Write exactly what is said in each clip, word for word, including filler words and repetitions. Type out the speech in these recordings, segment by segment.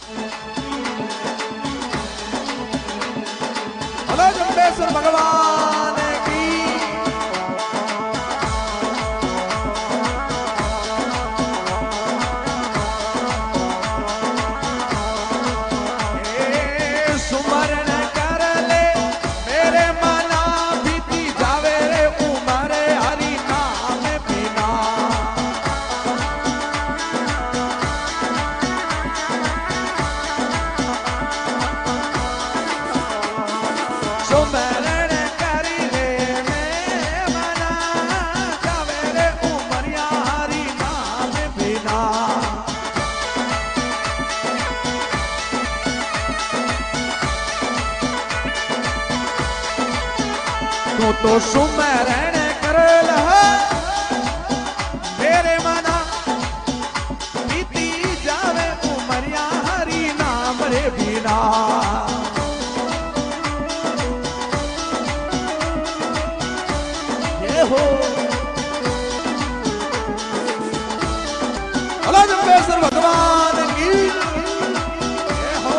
Hello Jambheshwar भगवान की। ए सुमरण कर ले मेरे मना बीती जावे रे उमर हरि नाम बिना। सुमरण करी ले मेरे मना जावे रे उमरिया हरि नाम बिना। तू तो सुमरण कर ल मेरे मना बीती जावे उमरिया हरि नाम रे बिना। ये हो हेलो जम्बेश्वर भगवान की। ये हो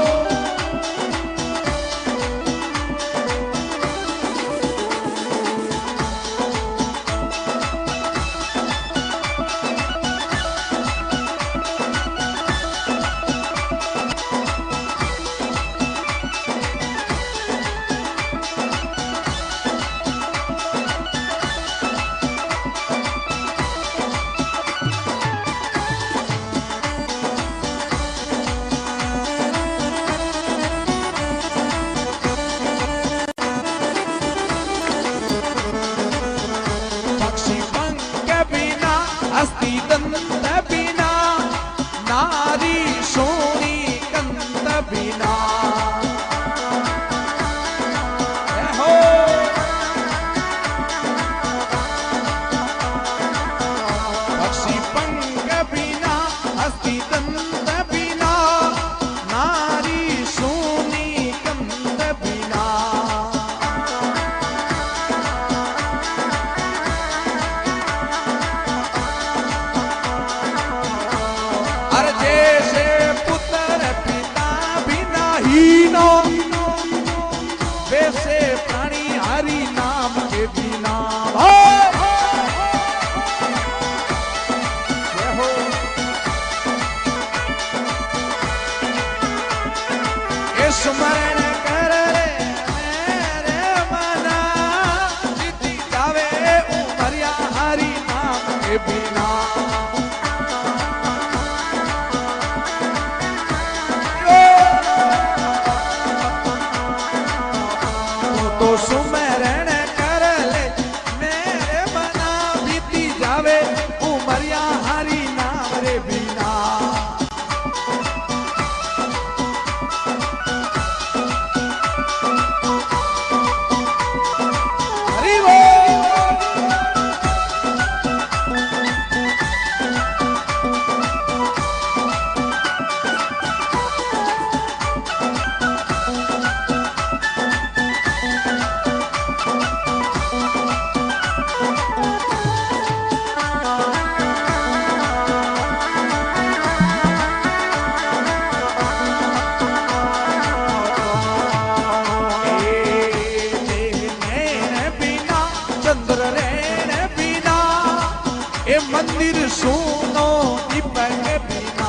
पक्षी पंख बिना अस्थि दंत बिना नारी सोनी कंत बिना। ए हो पक्षी पंख बिना अस्थि दंत बिना नारी सोनी कंत बिना। अरे जैसे पुत्र पिता बिना हीनो वैसे प्राणी हरि नाम के बिना। ये हो ये सुमरण कर रे मेरे मना बीती जावे उमरिया हरि नाम के बिना। तो सुमरण कर ले मेरे मना बीती जावे उमरिया हरि नाम रे बिना। हरि बोल। चंद्र रेण बिना ए मंदिर सुनो दीपक बिना।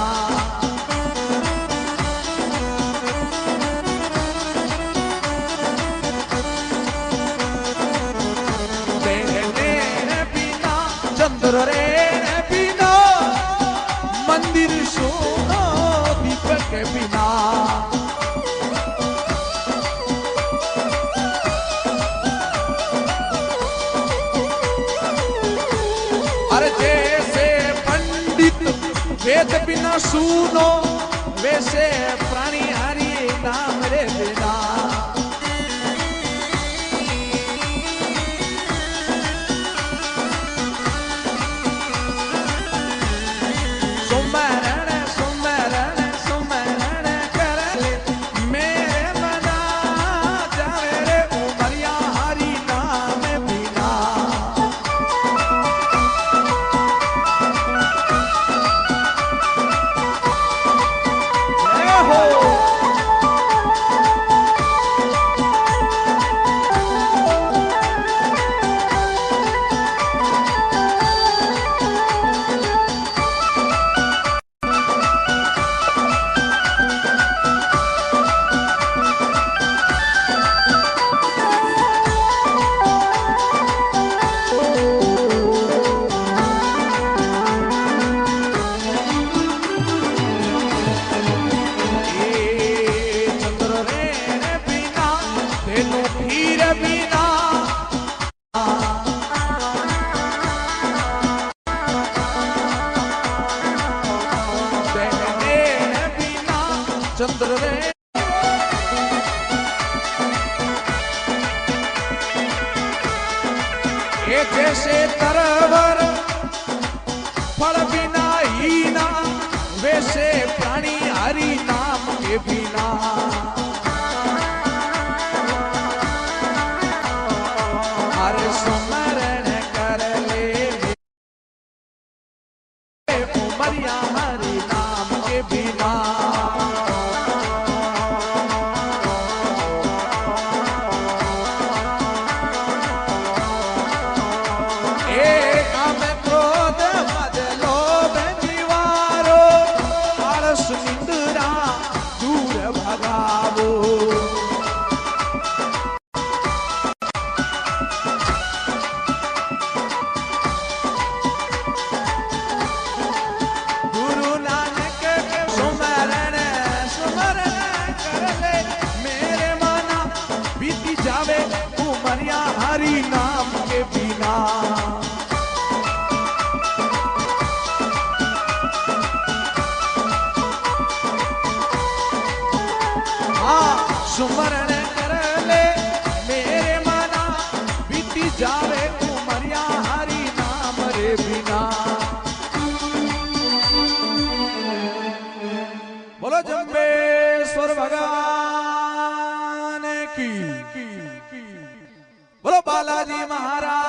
रेण बिना चंद्र रेण बिना मंदिर सुनो दीपक बिना। अरे जैसे पंडित वेद बिना सुनो वैसे प्राणी हरि नाम रे बिना। सुमरण सुमरण सुमरण कर ले मेरे मना जावे रे उमरिया हरि नाम बिना। हो चंद्र रे ये जैसे तरवर फल बिना ही ना वैसे प्राणी हरि नाम के बिना हरे स्मरण कर ले उमरिया हरि नाम के बिना हरि नाम के बिना हाँ सुमरण कर ले मेरे मना बीती जावे उमरिया हरि नाम रे बिना। बोलो जम्बेश्वर भगवान की, बोलो बालाजी महाराज।